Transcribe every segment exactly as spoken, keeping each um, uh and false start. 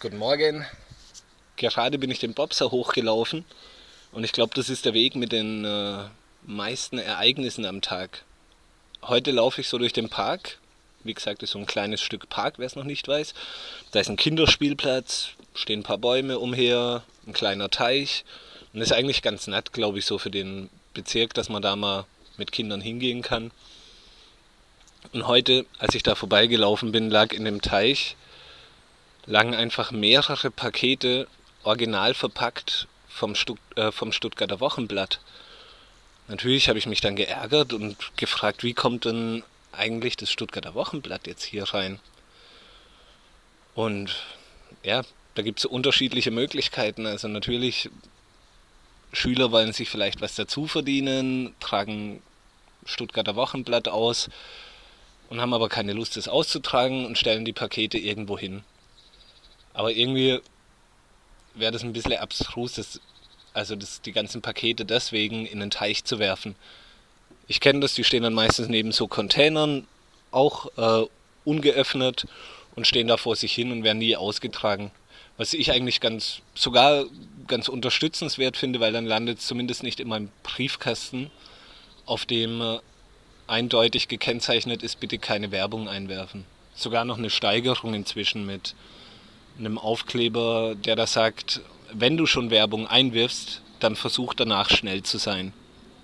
Guten Morgen. Gerade bin ich den Bobser hochgelaufen und ich glaube, das ist der Weg mit den äh, meisten Ereignissen am Tag. Heute laufe ich so durch den Park. Wie gesagt, ist so ein kleines Stück Park, wer es noch nicht weiß. Da ist ein Kinderspielplatz, stehen ein paar Bäume umher, ein kleiner Teich. Und das ist eigentlich ganz nett, glaube ich, so für den Bezirk, dass man da mal mit Kindern hingehen kann. Und heute, als ich da vorbeigelaufen bin, lag in dem Teich lagen einfach mehrere Pakete original verpackt vom, Stutt äh, vom Stuttgarter Wochenblatt. Natürlich habe ich mich dann geärgert und gefragt, wie kommt denn eigentlich das Stuttgarter Wochenblatt jetzt hier rein? Und ja, da gibt es so unterschiedliche Möglichkeiten. Also natürlich, Schüler wollen sich vielleicht was dazu verdienen, tragen Stuttgarter Wochenblatt aus und haben aber keine Lust, es auszutragen und stellen die Pakete irgendwo hin. Aber irgendwie wäre das ein bisschen abstrus, das, also das, die ganzen Pakete deswegen in den Teich zu werfen. Ich kenne das, die stehen dann meistens neben so Containern, auch äh, ungeöffnet und stehen da vor sich hin und werden nie ausgetragen. Was ich eigentlich ganz, sogar ganz unterstützenswert finde, weil dann landet es zumindest nicht in meinem Briefkasten, auf dem äh, eindeutig gekennzeichnet ist, bitte keine Werbung einwerfen. Sogar noch eine Steigerung inzwischen mit einem Aufkleber, der da sagt, wenn du schon Werbung einwirfst, dann versuch danach schnell zu sein.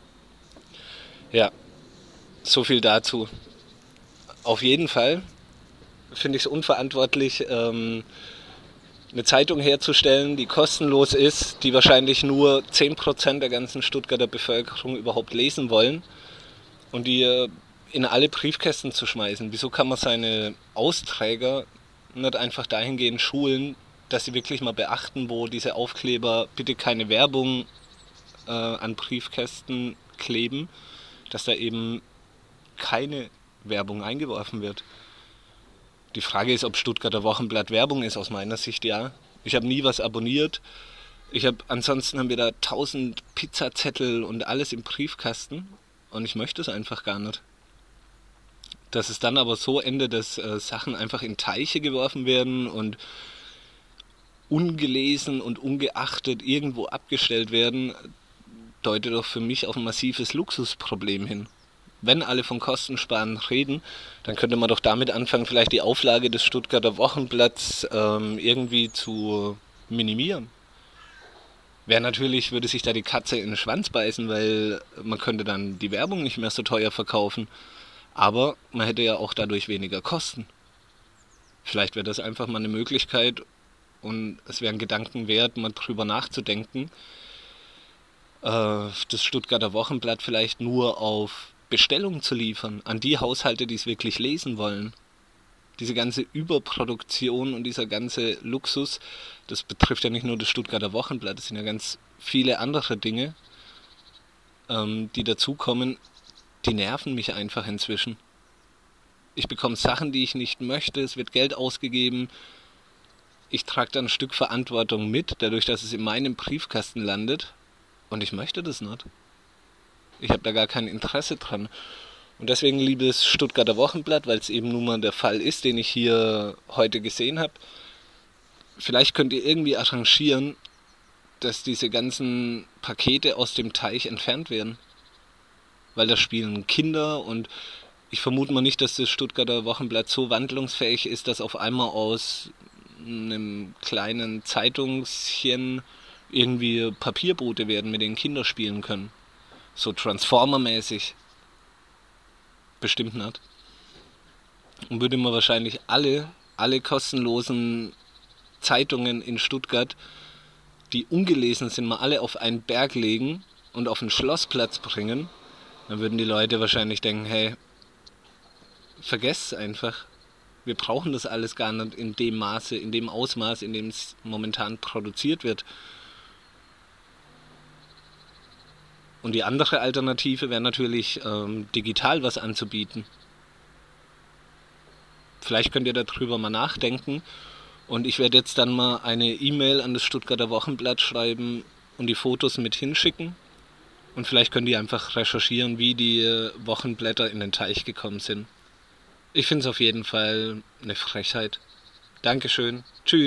Ja, so viel dazu. Auf jeden Fall finde ich es unverantwortlich, ähm, eine Zeitung herzustellen, die kostenlos ist, die wahrscheinlich nur zehn Prozent der ganzen Stuttgarter Bevölkerung überhaupt lesen wollen und die äh, in alle Briefkästen zu schmeißen. Wieso kann man seine Austräger nicht einfach dahingehend schulen, dass sie wirklich mal beachten, wo diese Aufkleber bitte keine Werbung äh, an Briefkästen kleben, dass da eben keine Werbung eingeworfen wird. Die Frage ist, ob Stuttgarter Wochenblatt Werbung ist, aus meiner Sicht ja. Ich habe nie was abonniert. Ich habe, ansonsten haben wir da tausend Pizzazettel und alles im Briefkasten und ich möchte es einfach gar nicht. Dass es dann aber so endet, dass äh, Sachen einfach in Teiche geworfen werden und ungelesen und ungeachtet irgendwo abgestellt werden, deutet doch für mich auf ein massives Luxusproblem hin. Wenn alle von Kostensparen reden, dann könnte man doch damit anfangen, vielleicht die Auflage des Stuttgarter Wochenblatts ähm, irgendwie zu minimieren. Wäre natürlich, würde sich da die Katze in den Schwanz beißen, weil man könnte dann die Werbung nicht mehr so teuer verkaufen. Aber man hätte ja auch dadurch weniger Kosten. Vielleicht wäre das einfach mal eine Möglichkeit und es wäre ein Gedanken wert, mal drüber nachzudenken, äh, das Stuttgarter Wochenblatt vielleicht nur auf Bestellung zu liefern, an die Haushalte, die es wirklich lesen wollen. Diese ganze Überproduktion und dieser ganze Luxus, das betrifft ja nicht nur das Stuttgarter Wochenblatt, es sind ja ganz viele andere Dinge, ähm, die dazukommen. Die nerven mich einfach inzwischen. Ich bekomme Sachen, die ich nicht möchte, es wird Geld ausgegeben. Ich trage dann ein Stück Verantwortung mit, dadurch, dass es in meinem Briefkasten landet. Und ich möchte das nicht. Ich habe da gar kein Interesse dran. Und deswegen liebe ich das Stuttgarter Wochenblatt, weil es eben nun mal der Fall ist, den ich hier heute gesehen habe. Vielleicht könnt ihr irgendwie arrangieren, dass diese ganzen Pakete aus dem Teich entfernt werden. Weil da spielen Kinder und ich vermute mal nicht, dass das Stuttgarter Wochenblatt so wandlungsfähig ist, dass auf einmal aus einem kleinen Zeitungschen irgendwie Papierboote werden, mit denen Kinder spielen können. So Transformer-mäßig. Bestimmt nicht. Und würde man wahrscheinlich alle, alle kostenlosen Zeitungen in Stuttgart, die ungelesen sind, mal alle auf einen Berg legen und auf den Schlossplatz bringen, dann würden die Leute wahrscheinlich denken, hey, vergesst es einfach. Wir brauchen das alles gar nicht in dem Maße, in dem Ausmaß, in dem es momentan produziert wird. Und die andere Alternative wäre natürlich, ähm, digital was anzubieten. Vielleicht könnt ihr darüber mal nachdenken. Und ich werde jetzt dann mal eine E-Mail an das Stuttgarter Wochenblatt schreiben und die Fotos mit hinschicken. Und vielleicht könnt ihr einfach recherchieren, wie die Wochenblätter in den Teich gekommen sind. Ich finde es auf jeden Fall eine Frechheit. Dankeschön. Tschüss.